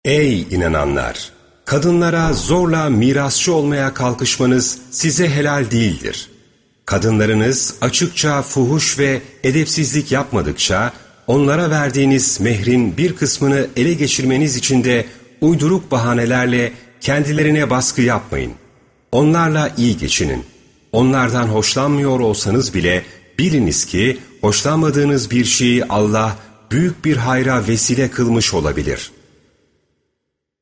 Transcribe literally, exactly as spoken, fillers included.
Ey inananlar! Kadınlara zorla mirasçı olmaya kalkışmanız size helal değildir. Kadınlarınız açıkça fuhuş ve edepsizlik yapmadıkça, onlara verdiğiniz mehrin bir kısmını ele geçirmeniz için de uyduruk bahanelerle kendilerine baskı yapmayın. Onlarla iyi geçinin. Onlardan hoşlanmıyor olsanız bile biliniz ki hoşlanmadığınız bir şeyi Allah büyük bir hayra vesile kılmış olabilir.